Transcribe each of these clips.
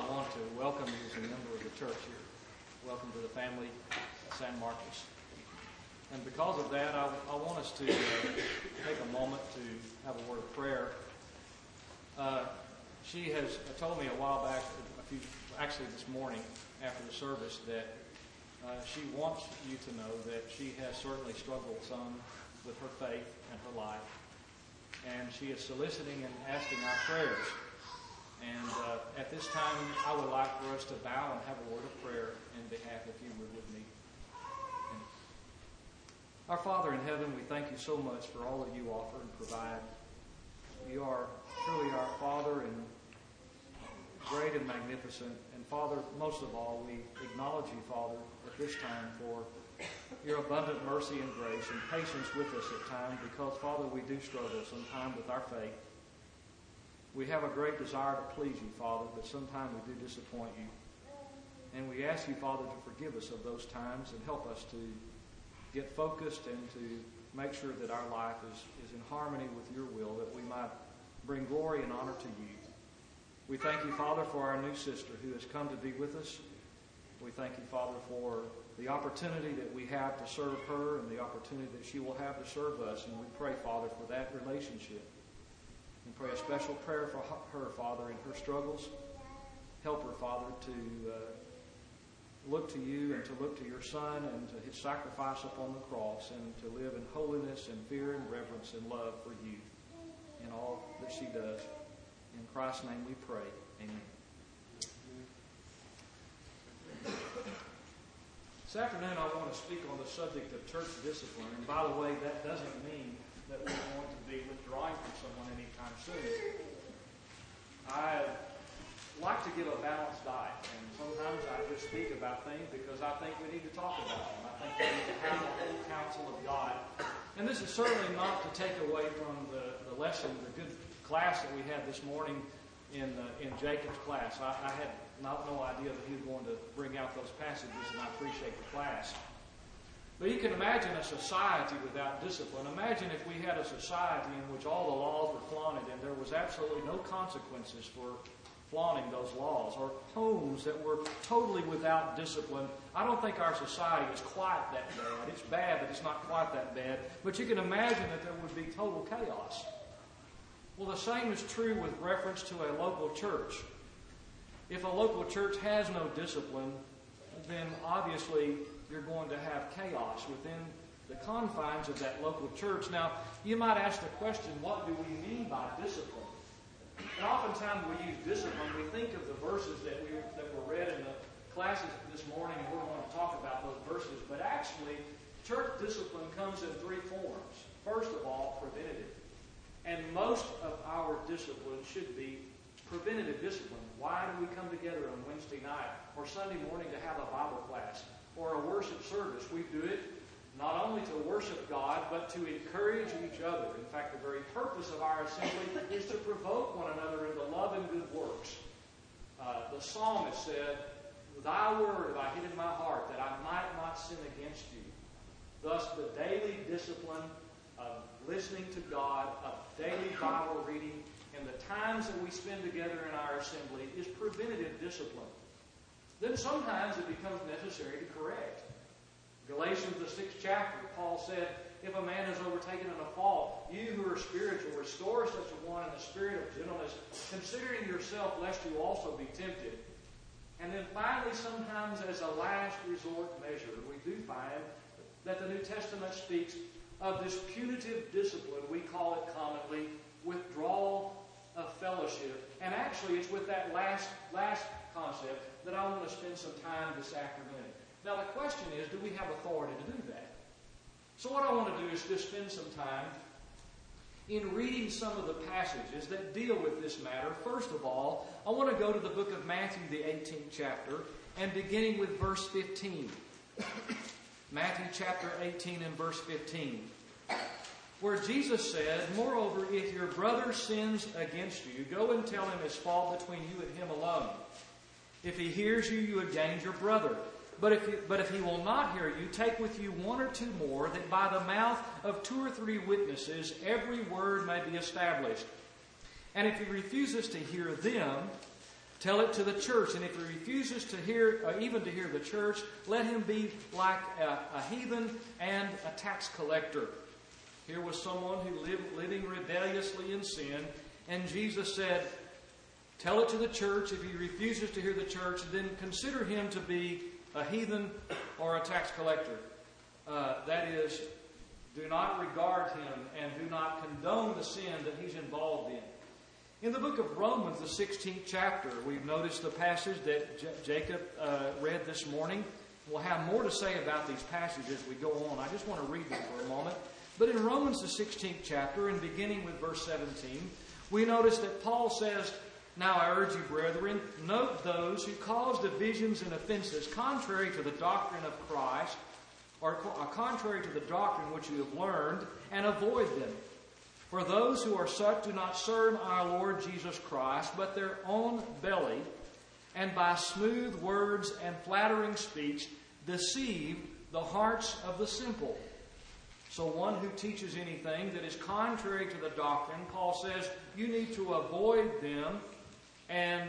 I want to welcome you as a member of the church here. Welcome to the family of San Marcos. And because of that, I want us to take a moment to have a word of prayer. She has told me a while back, actually this morning after the service, that she wants you to know that she has certainly struggled some with her faith and her life. And she is soliciting and asking our prayers. And at this time, I would like for us to bow and have a word of prayer in behalf, if you would, with me. And our Father in heaven, we thank you so much for all that you offer and provide. You are truly our Father and great and magnificent. And Father, most of all, we acknowledge you, Father, at this time for your abundant mercy and grace and patience with us at times, because, Father, we do struggle sometimes with our faith. We have a great desire to please you, Father, but sometimes we do disappoint you. And we ask you, Father, to forgive us of those times and help us to get focused and to make sure that our life is in harmony with your will, that we might bring glory and honor to you. We thank you, Father, for our new sister who has come to be with us. We thank you, Father, for the opportunity that we have to serve her and the opportunity that she will have to serve us. And we pray, Father, for that relationship. We pray a special prayer for her, Father, in her struggles. Help her, Father, to look to you and to look to your Son and to his sacrifice upon the cross and to live in holiness and fear and reverence and love for you in all that she does. In Christ's name we pray. Amen. This afternoon I want to speak on the subject of church discipline. And by the way, that doesn't mean that we're going to be withdrawing from someone anytime soon. I like to give a balanced diet, and sometimes I just speak about things because I think we need to talk about them. I think we need to have the whole counsel of God. And this is certainly not to take away from the lesson, the good class that we had this morning in Jacob's class. I had no idea that he was going to bring out those passages, and I appreciate the class. But you can imagine a society without discipline. Imagine if we had a society in which all the laws were flaunted and there was absolutely no consequences for flaunting those laws, or homes that were totally without discipline. I don't think our society is quite that bad. It's bad, but it's not quite that bad. But you can imagine that there would be total chaos. Well, the same is true with reference to a local church. If a local church has no discipline, then obviously you're going to have chaos within the confines of that local church. Now, you might ask the question, what do we mean by discipline? And oftentimes we use discipline, we think of the verses that were read in the classes this morning, and we're going to talk about those verses. But actually, church discipline comes in three forms. First of all, preventative. And most of our discipline should be preventative discipline. Why do we come together on Wednesday night or Sunday morning to have a Bible class or a worship service? We do it not only to worship God, but to encourage each other. In fact, the very purpose of our assembly is to provoke one another into love and good works. The psalmist said, "Thy word have I hid in my heart, that I might not sin against you." Thus, the daily discipline of listening to God, of daily Bible reading, and the times that we spend together in our assembly is preventative discipline. Then sometimes it becomes necessary to correct. Galatians, the 6th chapter, Paul said, "If a man is overtaken in a fault, you who are spiritual, restore such a one in the spirit of gentleness, considering yourself, lest you also be tempted." And then finally, sometimes as a last resort measure, we do find that the New Testament speaks of this punitive discipline. We call it commonly withdrawal of fellowship. And actually, it's with that last concept that I want to spend some time this afternoon. Now, the question is, do we have authority to do that? So what I want to do is just spend some time in reading some of the passages that deal with this matter. First of all, I want to go to the book of Matthew, the 18th chapter, and beginning with verse 15. Matthew chapter 18 and verse 15. Where Jesus said, "Moreover, if your brother sins against you, go and tell him his fault between you and him alone. If he hears you, you have gained your brother. But if he will not hear you, take with you one or two more, that by the mouth of 2 or 3 witnesses every word may be established. And if he refuses to hear them, Tell it to the church, and if he refuses to hear, even to hear the church, let him be like a heathen and a tax collector. Here was someone who living rebelliously in sin, and Jesus said, tell it to the church. If he refuses to hear the church, then consider him to be a heathen or a tax collector. That is, do not regard him and do not condone the sin that he's involved in. In the book of Romans, the 16th chapter, we've noticed the passage that Jacob read this morning. We'll have more to say about these passages as we go on. I just want to read them for a moment. But in Romans, the 16th chapter, and beginning with verse 17, we notice that Paul says, now I urge you, brethren, note those who cause divisions and offenses contrary to the doctrine of Christ, or contrary to the doctrine which you have learned, and avoid them. For those who are such do not serve our Lord Jesus Christ, but their own belly, and by smooth words and flattering speech deceive the hearts of the simple. So one who teaches anything that is contrary to the doctrine, Paul says, you need to avoid them, and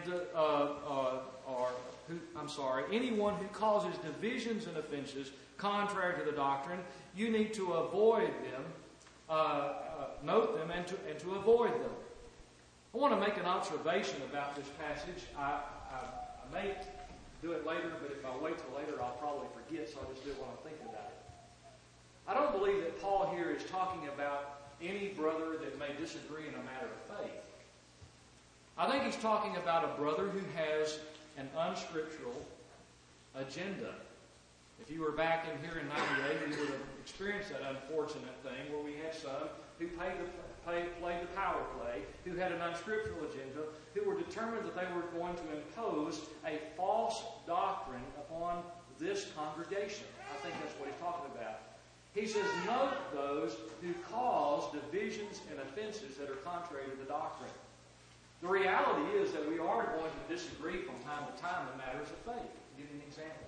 anyone who causes divisions and offenses contrary to the doctrine, you need to avoid them, note them, and to avoid them. I want to make an observation about this passage. I may do it later, but if I wait till later, I'll probably forget, so I'll just do it while I'm thinking about it. I don't believe that Paul here is talking about any brother that may disagree in a matter of faith. I think he's talking about a brother who has an unscriptural agenda. If you were back in here in 98, you would have experienced that unfortunate thing where we had some who played the power play, who had an unscriptural agenda, who were determined that they were going to impose a false doctrine upon this congregation. I think that's what he's talking about. He says, note those who cause divisions and offenses that are contrary to the doctrine. The reality is that we are going to disagree from time to time in matters of faith. I'll give you an example.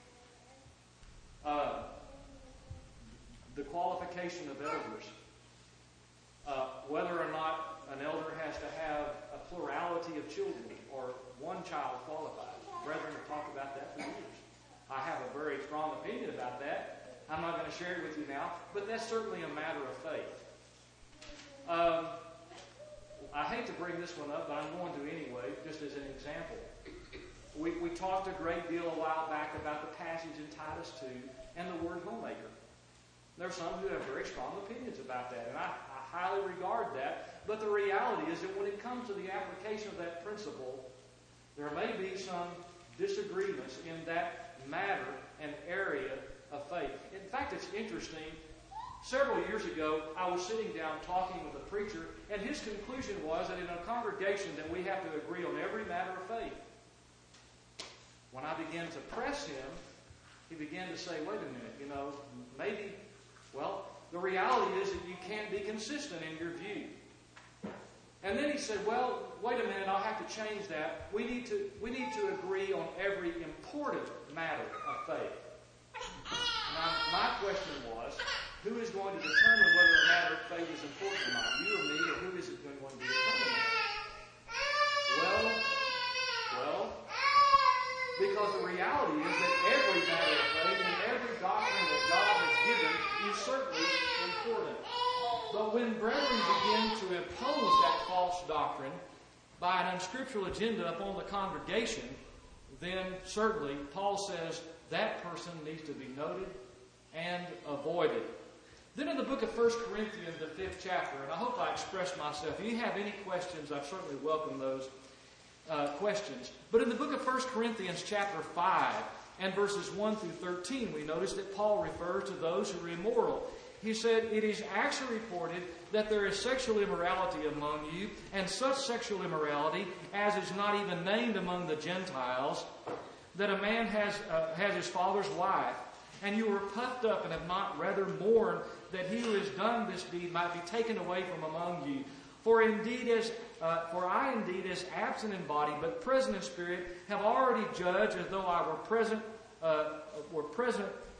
The qualification of elders. Whether or not an elder has to have a plurality of children or one child qualified. Brethren have talked about that for years. I have a very strong opinion about that. I'm not going to share it with you now, but that's certainly a matter of faith. I hate to bring this one up, but I'm going to anyway, just as an example. We talked a great deal a while back about the passage in Titus 2 and the word homemaker. There are some who have very strong opinions about that, and I highly regard that. But the reality is that when it comes to the application of that principle, there may be some disagreements in that matter and area of faith. In fact, it's interesting. Several years ago, I was sitting down talking with a preacher, and his conclusion was that in a congregation that we have to agree on every matter of faith. When I began to press him, he began to say, wait a minute, maybe, the reality is that you can't be consistent in your view. And then he said, well, wait a minute, I'll have to change that. We need to agree on every important matter of faith. Now, my question was, who is going to determine whether a matter of faith is important or not? You or me, or who is it going to determine that? Well, because the reality is that every matter of faith and every doctrine that God has given is certainly important. But when brethren begin to impose that false doctrine by an unscriptural agenda upon the congregation, then certainly Paul says that person needs to be noted and avoided. Then in the book of 1 Corinthians, the 5th chapter, and I hope I expressed myself. If you have any questions, I certainly welcome those questions. But in the book of 1 Corinthians chapter 5 and verses 1 through 13, we notice that Paul refers to those who are immoral. He said, it is actually reported that there is sexual immorality among you, and such sexual immorality as is not even named among the Gentiles, that a man has his father's wife. And you were puffed up and have not rather mourned that he who has done this deed might be taken away from among you. For I indeed, as absent in body, but present in spirit, have already judged as though I were present,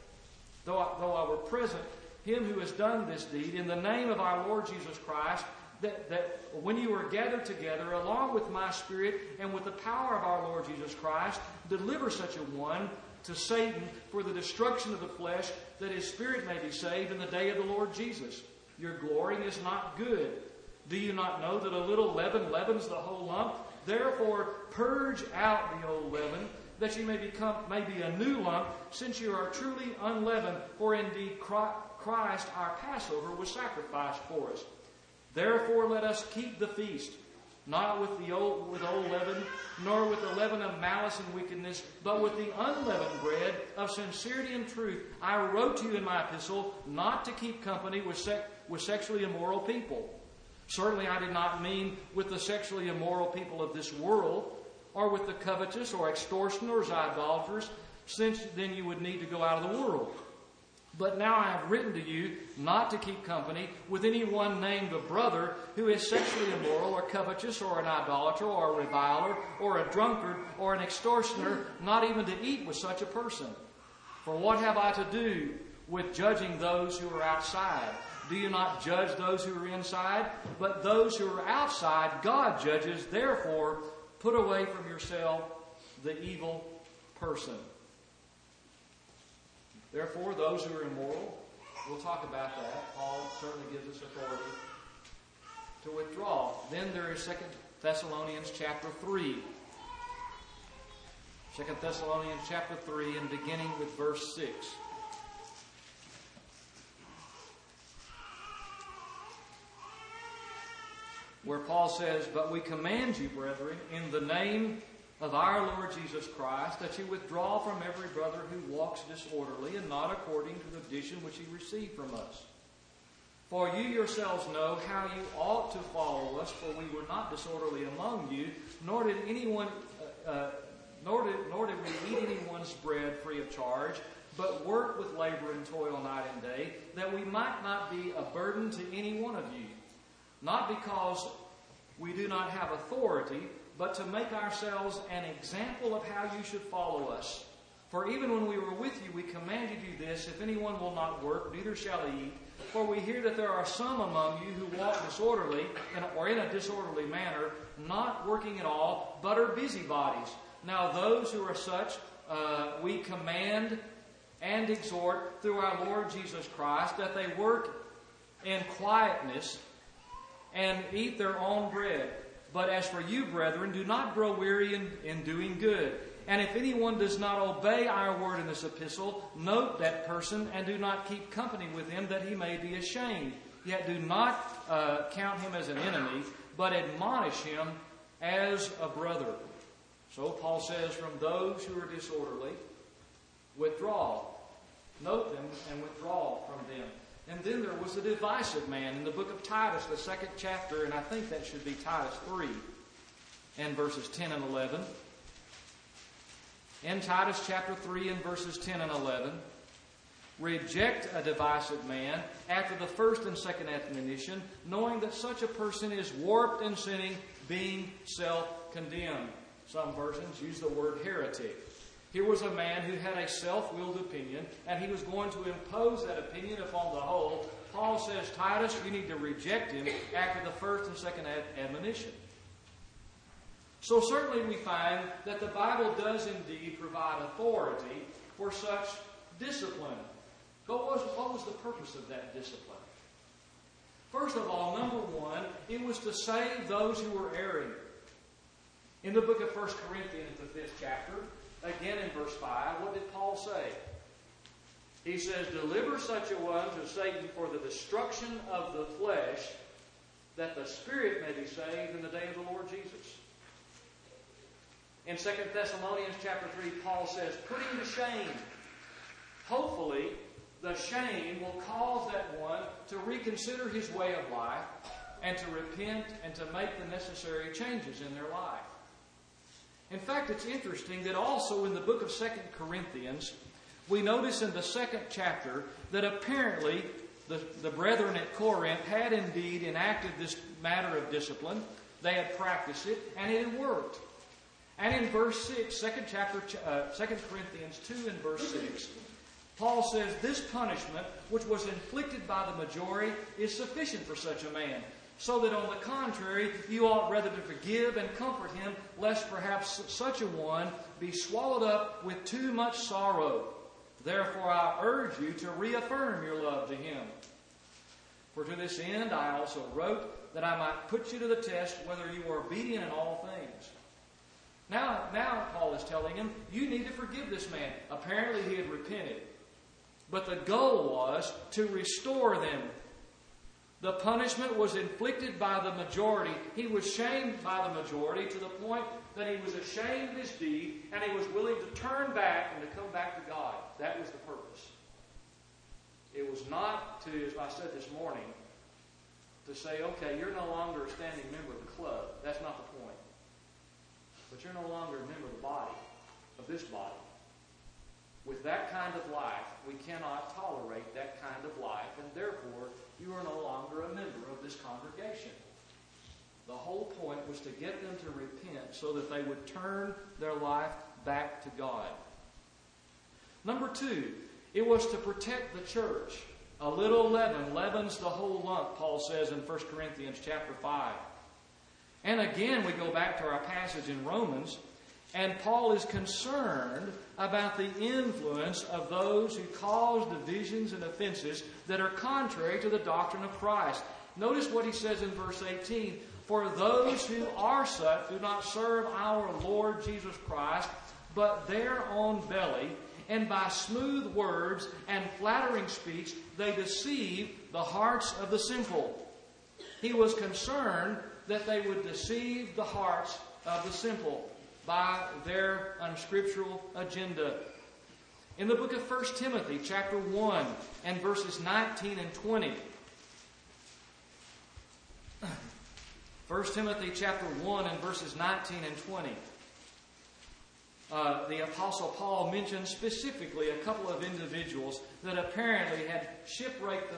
him who has done this deed, in the name of our Lord Jesus Christ, that when you are gathered together, along with my Spirit and with the power of our Lord Jesus Christ, deliver such a one to Satan for the destruction of the flesh, that his spirit may be saved in the day of the Lord Jesus. Your glorying is not good. Do you not know that a little leaven leavens the whole lump? Therefore purge out the old leaven, that you may be a new lump, since you are truly unleavened. For indeed Christ our Passover was sacrificed for us. Therefore let us keep the feast, not with old leaven, nor with the leaven of malice and wickedness, but with the unleavened bread of sincerity and truth. I wrote to you in my epistle not to keep company with sexually immoral people. Certainly I did not mean with the sexually immoral people of this world, or with the covetous or extortioners, idolaters, since then you would need to go out of the world. But now I have written to you not to keep company with anyone named a brother who is sexually immoral or covetous or an idolater or a reviler or a drunkard or an extortioner, not even to eat with such a person. For what have I to do with judging those who are outside? Do you not judge those who are inside? But those who are outside, God judges. Therefore, put away from yourself the evil person. Therefore, those who are immoral, we'll talk about that. Paul certainly gives us authority to withdraw. Then there is 2 Thessalonians chapter 3. 2 Thessalonians chapter 3 and beginning with verse 6. Where Paul says, "But we command you, brethren, in the name of our Lord Jesus Christ, that you withdraw from every brother who walks disorderly and not according to the tradition which he received from us. For you yourselves know how you ought to follow us, for we were not disorderly among you, nor did we eat anyone's bread free of charge, but worked with labor and toil night and day, that we might not be a burden to any one of you. Not because we do not have authority, but to make ourselves an example of how you should follow us. For even when we were with you, we commanded you this, if anyone will not work, neither shall he eat. For we hear that there are some among you who walk disorderly, or in a disorderly manner, not working at all, but are busybodies. Now those who are such, we command and exhort through our Lord Jesus Christ, that they work in quietness and eat their own bread. But as for you, brethren, do not grow weary in doing good. And if anyone does not obey our word in this epistle, note that person and do not keep company with him, that he may be ashamed. Yet do not count him as an enemy, but admonish him as a brother." So Paul says, from those who are disorderly, withdraw. Note them and withdraw from them. And then there was a divisive man in the book of Titus, the 2nd chapter, and I think that should be Titus 3 and verses 10 and 11. In Titus chapter 3 and verses 10 and 11, reject a divisive man after the first and second admonition, knowing that such a person is warped and sinning, being self-condemned. Some versions use the word heretic. Here was a man who had a self-willed opinion, and he was going to impose that opinion upon the whole. Paul says, Titus, you need to reject him after the first and second admonition. So certainly we find that the Bible does indeed provide authority for such discipline. But what was the purpose of that discipline? First of all, number one, it was to save those who were erring. In the book of 1 Corinthians, the 5th chapter, again in verse 5, what did Paul say? He says, deliver such a one to Satan for the destruction of the flesh, that the spirit may be saved in the day of the Lord Jesus. In 2 Thessalonians chapter 3, Paul says, put him to shame. Hopefully, the shame will cause that one to reconsider his way of life and to repent and to make the necessary changes in their life. In fact, it's interesting that also in the book of 2 Corinthians, we notice in the 2nd chapter that apparently the brethren at Corinth had indeed enacted this matter of discipline. They had practiced it, and it had worked. And in verse 6, 2 Corinthians 2 and verse 6, Paul says, this punishment, which was inflicted by the majority, is sufficient for such a man. So that on the contrary, you ought rather to forgive and comfort him, lest perhaps such a one be swallowed up with too much sorrow. Therefore I urge you to reaffirm your love to him. For to this end I also wrote, that I might put you to the test whether you are obedient in all things. Now Paul is telling him, you need to forgive this man. Apparently he had repented. But the goal was to restore them. The punishment was inflicted by the majority. He was shamed by the majority to the point that he was ashamed of his deed and he was willing to turn back and to come back to God. That was the purpose. It was not to, as I said this morning, to say, okay, you're no longer a standing member of the club. That's not the point. But you're no longer a member of the body, of this body. With that kind of life, we cannot tolerate that kind of life, and therefore, you are no longer a member of this congregation. The whole point was to get them to repent so that they would turn their life back to God. Number 2, it was to protect the church. A little leaven leavens the whole lump, Paul says in 1 Corinthians chapter 5. And again, we go back to our passage in Romans, and Paul is concerned about the influence of those who cause divisions and offenses that are contrary to the doctrine of Christ. Notice what he says in verse 18. For those who are such do not serve our Lord Jesus Christ, but their own belly, and by smooth words and flattering speech they deceive the hearts of the simple. He was concerned that they would deceive the hearts of the simple by their unscriptural agenda. In the book of 1 Timothy, chapter 1, and verses 19 and 20. 1 Timothy, chapter 1, and verses 19 and 20. The Apostle Paul mentions specifically a couple of individuals that apparently had shipwrecked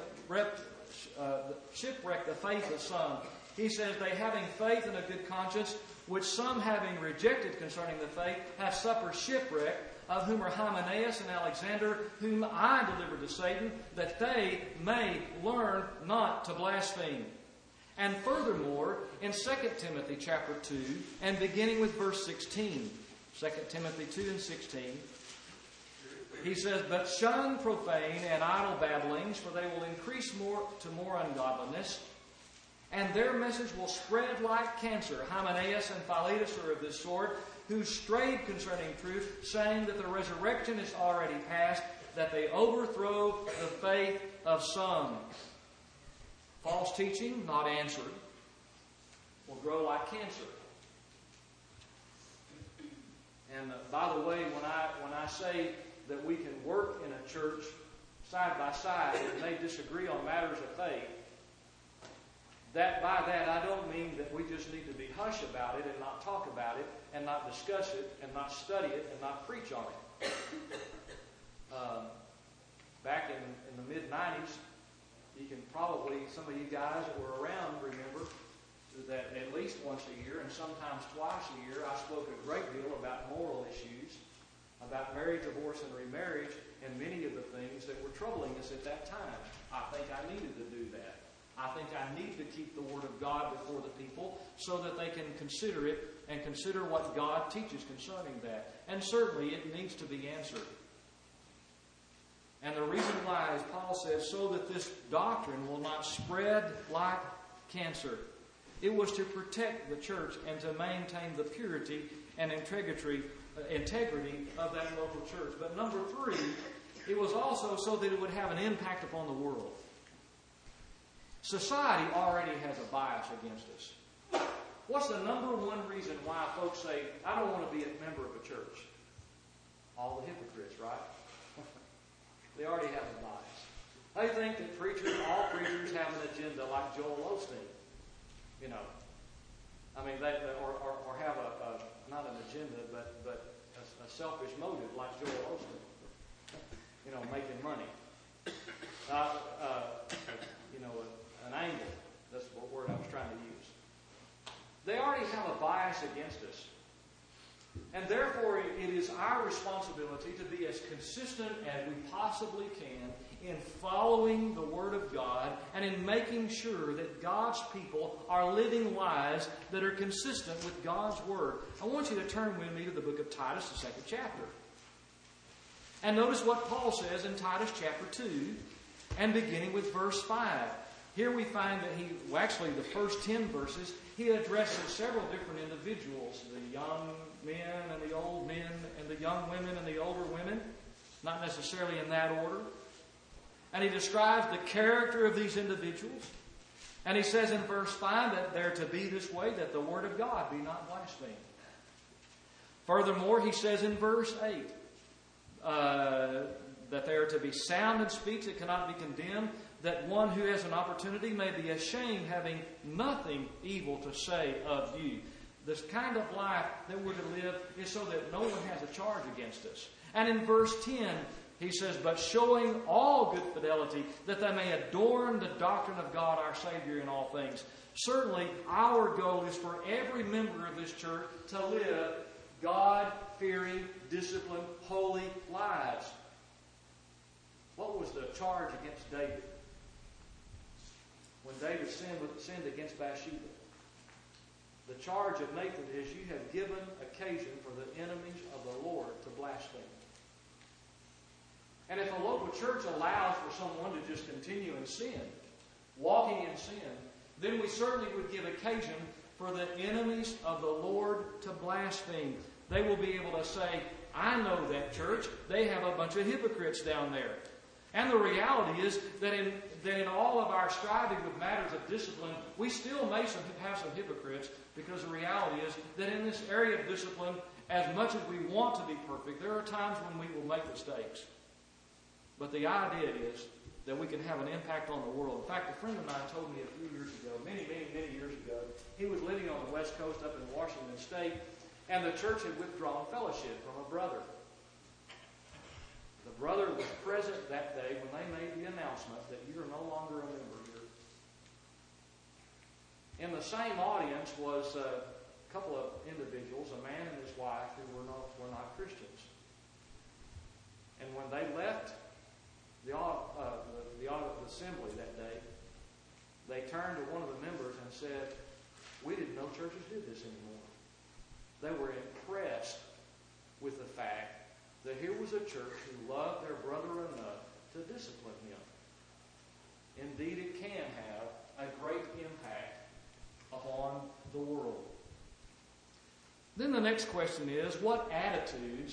the faith of some. He says, they having faith and a good conscience, which some having rejected concerning the faith, have suffered shipwreck, of whom are Hymenaeus and Alexander, whom I delivered to Satan, that they may learn not to blaspheme. And furthermore, in 2 Timothy chapter 2, and beginning with verse 16, 2 Timothy 2 and 16, he says, but shun profane and idle babblings, for they will increase more ungodliness, and their message will spread like cancer. Hymenaeus and Philetus are of this sort, who strayed concerning truth, saying that the resurrection is already past, that they overthrow the faith of some. False teaching, not answered, will grow like cancer. And by the way, when I say that we can work in a church side by side and may disagree on matters of faith, by that I don't mean that we just need to be hush about it and not talk about it and not discuss it and not study it and not preach on it. Back in the mid-90s, you can probably, some of you guys that were around remember that at least once a year and sometimes twice a year I spoke a great deal about moral issues, about marriage, divorce, and remarriage, and many of the things that were troubling us at that time. I think I needed to do that. I think I need to keep the Word of God before the people so that they can consider it and consider what God teaches concerning that. And certainly it needs to be answered. And the reason why, as Paul says, so that this doctrine will not spread like cancer. It was to protect the church and to maintain the purity and integrity of that local church. But number 3, it was also so that it would have an impact upon the world. Society already has a bias against us. What's the number one reason why folks say, I don't want to be a member of a church? All the hypocrites, right? They already have a bias. They think that all preachers have an agenda like Joel Osteen. You know, I mean, or have not an agenda, but a selfish motive like Joel Osteen. You know, making money. An angle. That's the word I was trying to use. They already have a bias against us. And therefore, it is our responsibility to be as consistent as we possibly can in following the Word of God and in making sure that God's people are living lives that are consistent with God's Word. I want you to turn with me to the book of Titus, the 2nd chapter. And notice what Paul says in Titus chapter 2, and beginning with verse 5. Here we find that actually the first 10 verses, he addresses several different individuals, the young men and the old men and the young women and the older women, not necessarily in that order. And he describes the character of these individuals. And he says in verse 5 that they're to be this way, that the Word of God be not blasphemed. Furthermore, he says in verse 8 that they are to be sound in speech that cannot be condemned, that one who has an opportunity may be ashamed, having nothing evil to say of you. This kind of life that we're to live is so that no one has a charge against us. And in verse 10, he says, but showing all good fidelity, that they may adorn the doctrine of God our Savior in all things. Certainly, our goal is for every member of this church to live God-fearing, disciplined, holy lives. What was the charge against David? When David sinned against Bathsheba. The charge of Nathan is, you have given occasion for the enemies of the Lord to blaspheme. And if a local church allows for someone to just continue in sin, walking in sin, then we certainly would give occasion for the enemies of the Lord to blaspheme. They will be able to say, I know that church. They have a bunch of hypocrites down there. And the reality is that in all of our striving with matters of discipline, we still may have some hypocrites, because the reality is that in this area of discipline, as much as we want to be perfect, there are times when we will make mistakes. But the idea is that we can have an impact on the world. In fact, a friend of mine told me a few years ago, many years ago, he was living on the West Coast up in Washington State, and the church had withdrawn fellowship from a brother. The brother was present that day when they made the announcement that you are no longer a member here. In the same audience was a couple of individuals, a man and his wife, who were not Christians. And when they left the assembly that day, they turned to one of the members and said, we didn't know churches did this anymore. They were impressed with the fact that here was a church who loved their brother enough to discipline him. Indeed, it can have a great impact upon the world. Then the next question is, what attitudes...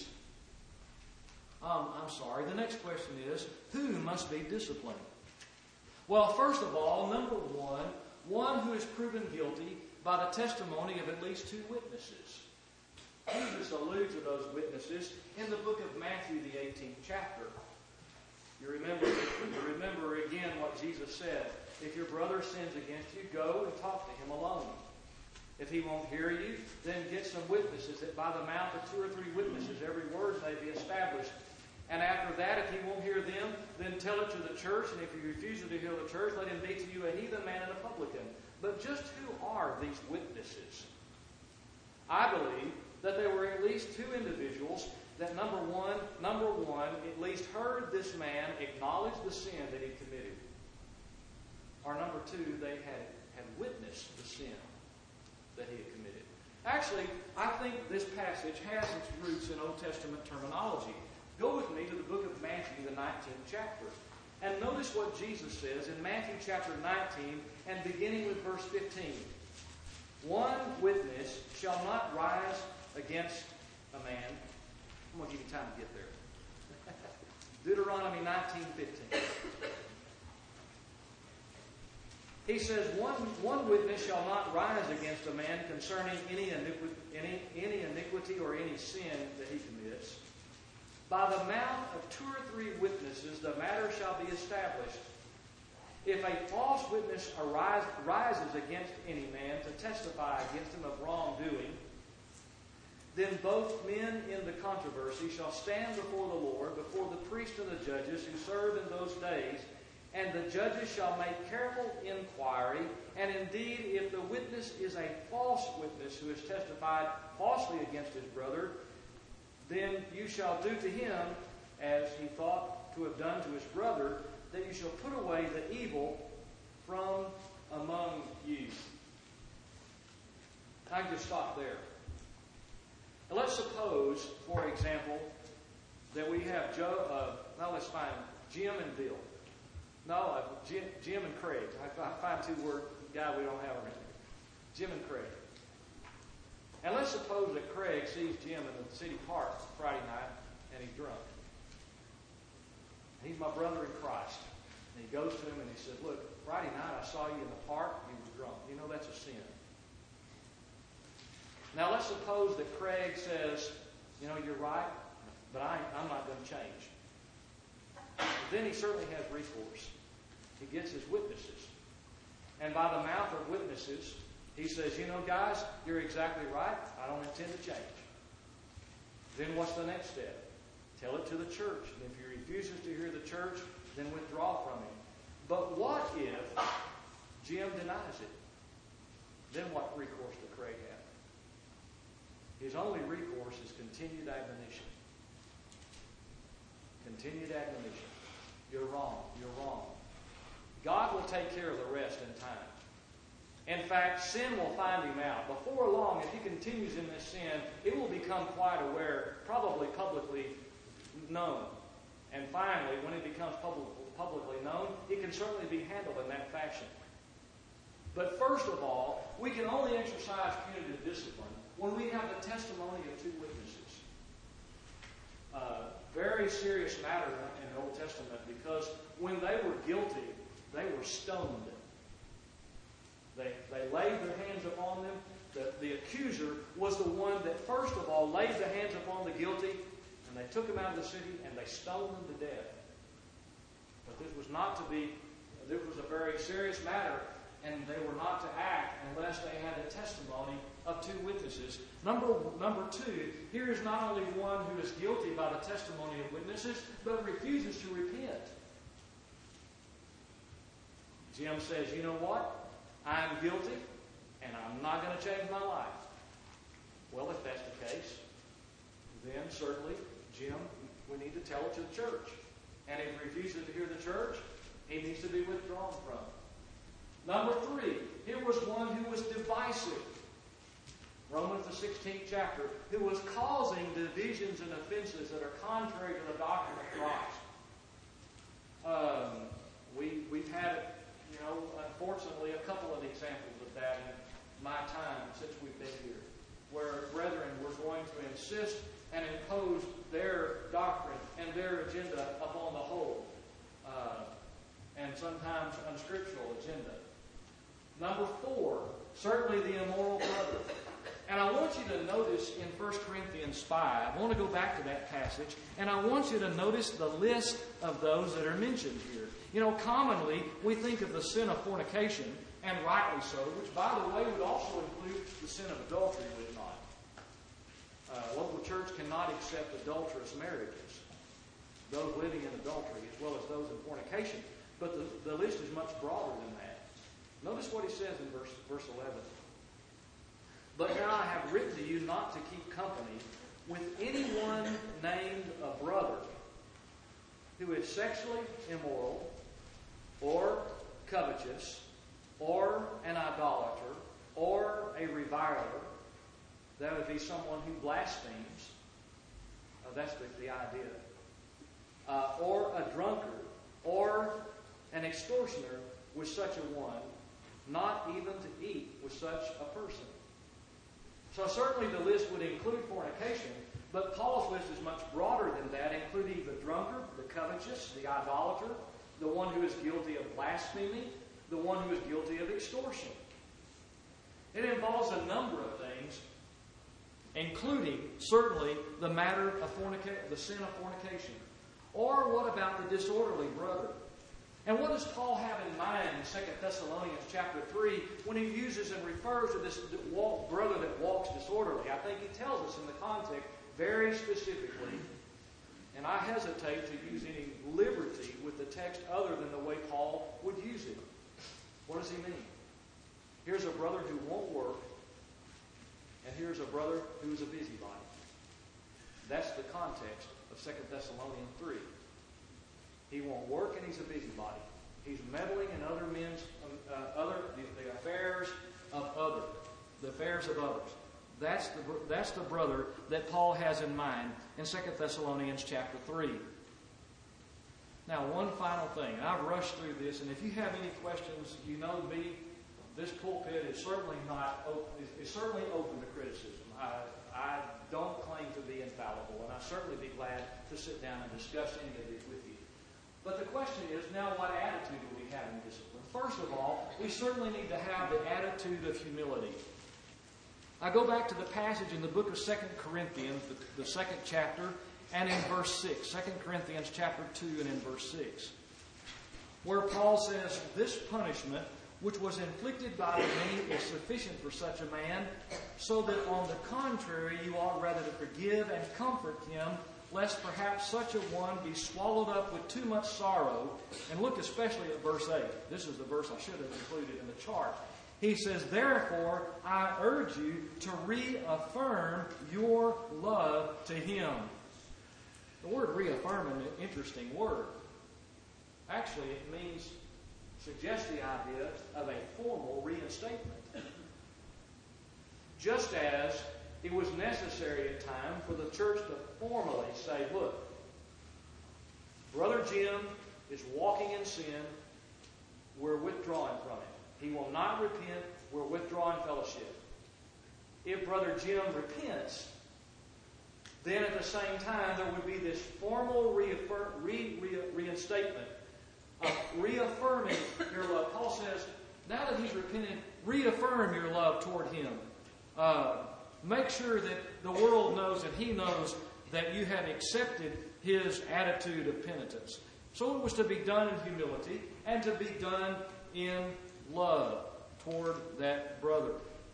the next question is, who must be disciplined? Well, first of all, number one who is proven guilty by the testimony of at least 2 witnesses. Jesus alludes to those witnesses in the book of Matthew, the 18th chapter. You remember again what Jesus said. If your brother sins against you, go and talk to him alone. If he won't hear you, then get some witnesses, that by the mouth of 2 or 3 witnesses every word may be established. And after that, if he won't hear them, then tell it to the church. And if he refuses to hear the church, let him be to you a heathen man and a publican. But just who are these witnesses? I believe that there were at least 2 individuals that number one, at least heard this man acknowledge the sin that he committed. Or number 2, they had witnessed the sin that he had committed. Actually, I think this passage has its roots in Old Testament terminology. Go with me to the book of Matthew, the 19th chapter. And notice what Jesus says in Matthew chapter 19 and beginning with verse 15. One witness shall not rise against a man. I'm going to give you time to get there. Deuteronomy 19:15. He says, one witness shall not rise against a man concerning any iniquity or any sin that he commits. By the mouth of 2 or 3 witnesses the matter shall be established. If a false witness rises against any man to testify against him of wrongdoing, then both men in the controversy shall stand before the Lord, before the priests and the judges who serve in those days, and the judges shall make careful inquiry. And indeed, if the witness is a false witness who has testified falsely against his brother, then you shall do to him as he thought to have done to his brother, that you shall put away the evil from among you. I can just stop there. Now let's suppose, for example, that we have now let's find Jim and Bill. No, Jim and Craig. I find two-word guy we don't have around here. Jim and Craig. And let's suppose that Craig sees Jim in the city park Friday night and he's drunk. He's my brother in Christ. And he goes to him and he says, look, Friday night I saw you in the park. You were drunk. You know that's a sin. Now let's suppose that Craig says, you know, you're right, but I'm not going to change. Then he certainly has recourse. He gets his witnesses. And by the mouth of witnesses, he says, you know, guys, you're exactly right. I don't intend to change. Then what's the next step? Tell it to the church. And if he refuses to hear the church, then withdraw from him. But what if Jim denies it? Then what recourse does Craig have? His only recourse is continued admonition. Continued admonition. You're wrong. You're wrong. God will take care of the rest in time. In fact, sin will find him out. Before long, if he continues in this sin, it will become quite aware, probably publicly known. And finally, when it becomes publicly known, it can certainly be handled in that fashion. But first of all, we can only exercise punitive discipline when we have the testimony of two witnesses. Very serious matter in the Old Testament, because when they were guilty, they were stoned. They laid their hands upon them. The accuser was the one that first of all laid the hands upon the guilty, and they took him out of the city and they stoned them to death. But this was a very serious matter, and they were not to act unless they had the testimony of two witnesses. Number two, here is not only one who is guilty by the testimony of witnesses, but refuses to repent. Jim says, you know what? I'm guilty, and I'm not going to change my life. Well, if that's the case, then certainly, Jim, we need to tell it to the church. And if he refuses to hear the church, he needs to be withdrawn from. Number three, here was one who was divisive. Romans the 16th chapter, who was causing divisions and offenses that are contrary to the doctrine of Christ. We've had, unfortunately, a couple of examples of that in my time since we've been here, where brethren were going to insist and impose their doctrine and their agenda upon the whole, and sometimes unscriptural agenda. Number four, certainly the immoral brother. And I want you to notice in 1 Corinthians 5, I want to go back to that passage, and I want you to notice the list of those that are mentioned here. Commonly we think of the sin of fornication, and rightly so, which, by the way, would also include the sin of adultery, would it not? Local church cannot accept adulterous marriages, those living in adultery, as well as those in fornication. But the list is much broader than that. Notice what he says in verse 11. But now I have written to you not to keep company with anyone named a brother who is sexually immoral, or covetous, or an idolater, or a reviler. That would be someone who blasphemes. That's the idea. Or a drunkard, or an extortioner with such a one, not even to eat with such a person. So certainly the list would include fornication, but Paul's list is much broader than that, including the drunkard, the covetous, the idolater, the one who is guilty of blasphemy, the one who is guilty of extortion. It involves a number of things, including certainly the matter of the sin of fornication. Or what about the disorderly brother? And what does Paul have in mind in 2 Thessalonians chapter 3 when he uses and refers to this brother that walks disorderly? I think he tells us in the context very specifically, and I hesitate to use any liberty with the text other than the way Paul would use it. What does he mean? Here's a brother who won't work, and here's a brother who's a busybody. That's the context of 2 Thessalonians 3. He won't work and he's a busybody. He's meddling in other men's, the affairs of others. The affairs of others. That's the brother that Paul has in mind in 2 Thessalonians chapter 3. Now, one final thing, and I've rushed through this, and if you have any questions, you know me, this pulpit is certainly open to criticism. I don't claim to be infallible, and I'd certainly be glad to sit down and discuss any of it with you. But the question is, now what attitude do we have in discipline? First of all, we certainly need to have the attitude of humility. I go back to the passage in the book of 2 Corinthians, the second chapter, and in verse 6. 2 Corinthians chapter 2 and in verse 6. Where Paul says, "This punishment, which was inflicted by the many, is sufficient for such a man, so that on the contrary you ought rather to forgive and comfort him, lest perhaps such a one be swallowed up with too much sorrow." And look especially at verse 8. This is the verse I should have included in the chart. He says, "Therefore I urge you to reaffirm your love to him." The word reaffirm is an interesting word. Actually, it suggests the idea of a formal reinstatement. Just as it was necessary at times for the church to formally say, "Look, Brother Jim is walking in sin. We're withdrawing from it. He will not repent. We're withdrawing fellowship." If Brother Jim repents, then at the same time there would be this formal reinstatement of reaffirming your love. Paul says, now that he's repented, reaffirm your love toward him. Make sure that the world knows and he knows that you have accepted his attitude of penitence. So it was to be done in humility and to be done in love toward that brother.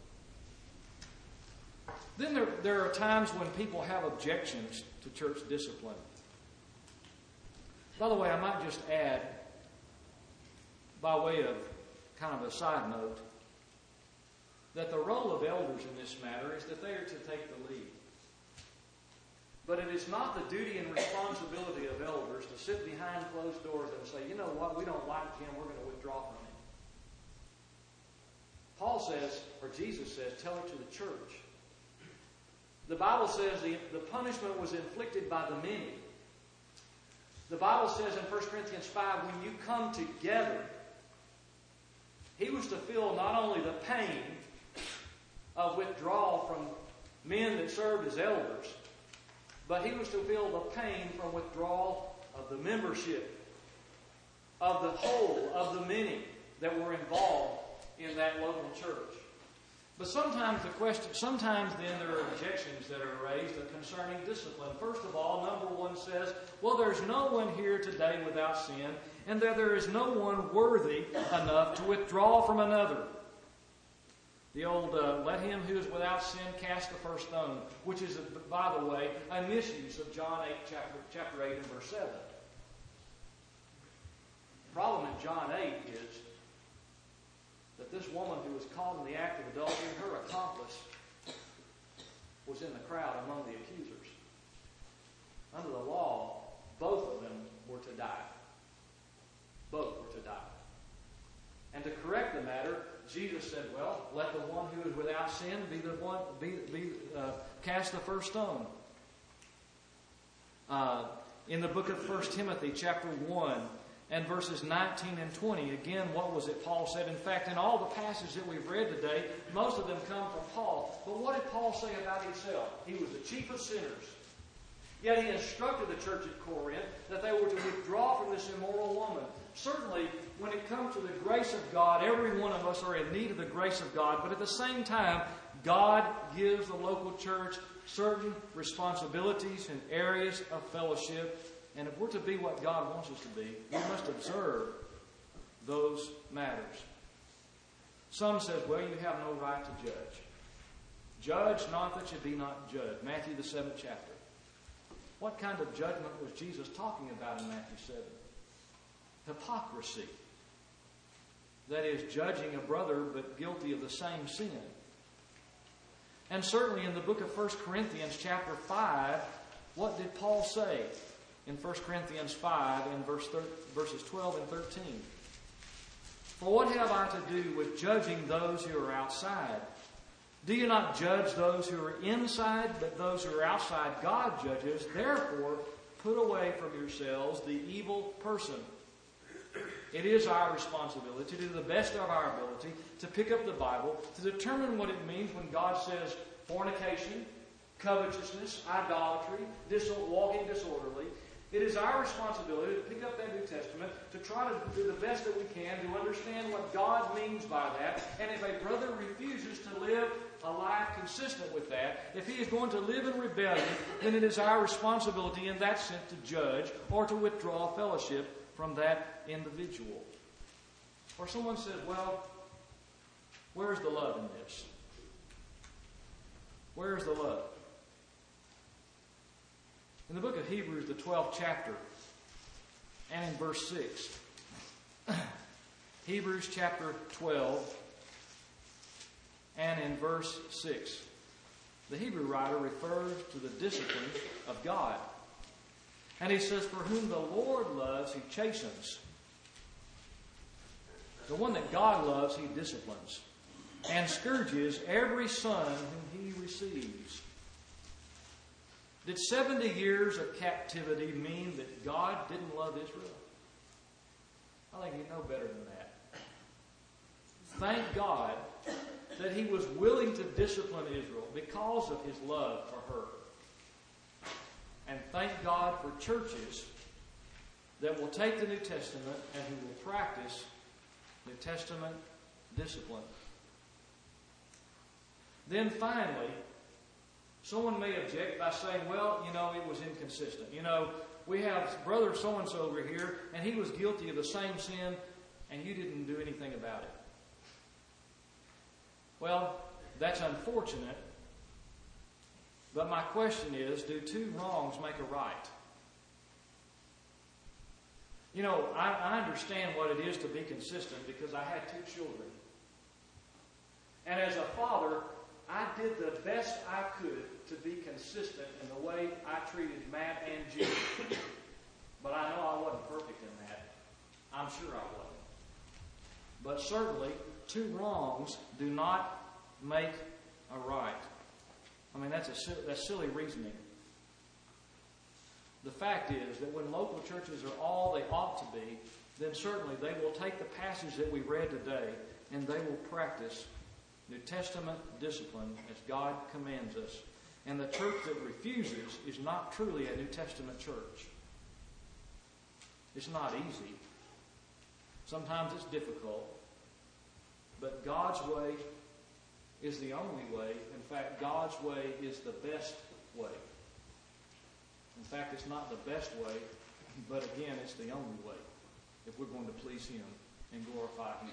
Then there are times when people have objections to church discipline. By the way, I might just add, by way of kind of a side note, that the role of elders in this matter is that they are to take the lead. But it is not the duty and responsibility of elders to sit behind closed doors and say, "You know what, we don't like Jim, we're going to withdraw from him." Paul says, or Jesus says, tell it to the church. The Bible says the punishment was inflicted by the many. The Bible says in 1 Corinthians 5, when you come together, he was to feel not only the pain of withdrawal from men that served as elders, but he was to feel the pain from withdrawal of the membership, of the whole, of the many that were involved in that local church. But sometimes then there are objections that are raised concerning discipline. First of all, number one says, well, there's no one here today without sin, and that there is no one worthy enough to withdraw from another. The old, let him who is without sin cast the first stone, which is, by the way, a misuse of John 8, chapter 8 and verse 7. The problem in John 8 is that this woman who was caught in the act of adultery, her accomplice, was in the crowd among the accusers. Under the law, both of them were to die. Both were to die. And to correct the matter, Jesus said, well, let the one who is without sin cast the first stone. In the book of 1 Timothy, chapter 1, and verses 19 and 20, again, what was it Paul said? In fact, in all the passages that we've read today, most of them come from Paul. But what did Paul say about himself? He was the chief of sinners. Yet he instructed the church at Corinth that they were to withdraw from this immoral woman. Certainly, when it comes to the grace of God, every one of us are in need of the grace of God. But at the same time, God gives the local church certain responsibilities and areas of fellowship. And if we're to be what God wants us to be, we must observe those matters. Some says, well, you have no right to judge. Judge not that you be not judged. Matthew the 7th chapter. What kind of judgment was Jesus talking about in Matthew 7? Hypocrisy. That is, judging a brother but guilty of the same sin. And certainly in the book of 1 Corinthians chapter 5, What did Paul say in 1 Corinthians 5 in verses 12 and 13? For what have I to do with judging those who are outside? Do you not judge those who are inside, but those who are outside God judges? Therefore, put away from yourselves the evil person. It is our responsibility to do the best of our ability to pick up the Bible, to determine what it means when God says fornication, covetousness, idolatry, walking disorderly. It is our responsibility to pick up that New Testament, to try to do the best that we can to understand what God means by that. And if a brother refuses to live a life consistent with that, if he is going to live in rebellion, then it is our responsibility in that sense to judge or to withdraw fellowship from that individual. Or someone says, well, where's the love in this? Where's the love? In the book of Hebrews, the 12th chapter, and in verse 6, Hebrews chapter 12, and in verse 6, the Hebrew writer refers to the discipline of God. And he says, for whom the Lord loves, he chastens. The one that God loves, he disciplines, and scourges every son whom he receives. Did 70 years of captivity mean that God didn't love Israel? I think you know better than that. Thank God that he was willing to discipline Israel because of his love for her. And thank God for churches that will take the New Testament and who will practice New Testament discipline. Then finally, someone may object by saying, well, it was inconsistent. We have brother so-and-so over here, and he was guilty of the same sin, and you didn't do anything about it. Well, that's unfortunate. But my question is, do two wrongs make a right? I understand what it is to be consistent because I had two children. And as a father, I did the best I could to be consistent in the way I treated Matt and Jim. But I know I wasn't perfect in that. I'm sure I wasn't. But certainly, two wrongs do not make a right. I mean, that's silly reasoning. The fact is that when local churches are all they ought to be, then certainly they will take the passage that we read today and they will practice New Testament discipline as God commands us. And the church that refuses is not truly a New Testament church. It's not easy. Sometimes it's difficult. But God's way is the only way. In fact, God's way is the best way. In fact, it's not the best way, but again, it's the only way if we're going to please Him and glorify Him.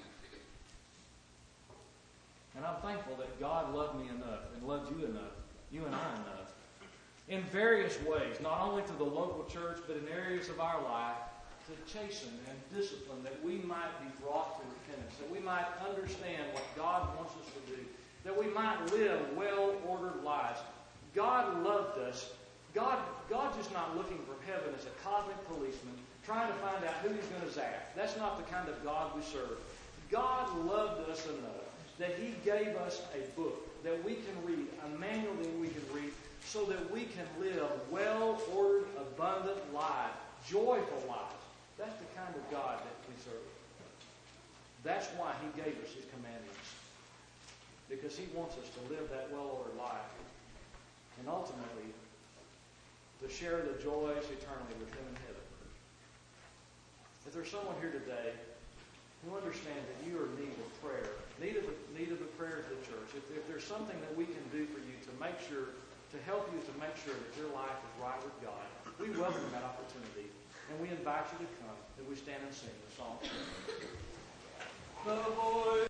And I'm thankful that God loved me enough and loved you enough, you and I enough, in various ways, not only to the local church, but in areas of our life, to chasten and discipline that we might be brought to repentance, that we might understand what God wants us to do, that we might live well-ordered lives. God loved us. God's just not looking from heaven as a cosmic policeman trying to find out who He's going to zap. That's not the kind of God we serve. God loved us enough that He gave us a book that we can read, a manual that we can read, so that we can live well-ordered, abundant lives, joyful lives. That's the kind of God that we serve. That's why He gave us His commandments. Because He wants us to live that well-ordered life. And ultimately, to share the joys eternally with Him in heaven. If there's someone here today who understands that you are in need of prayer, need of the prayers of the church, if there's something that we can do for you to make sure, to help you to make sure that your life is right with God, we welcome that opportunity. And we invite you to come, that we stand and sing the song. The voice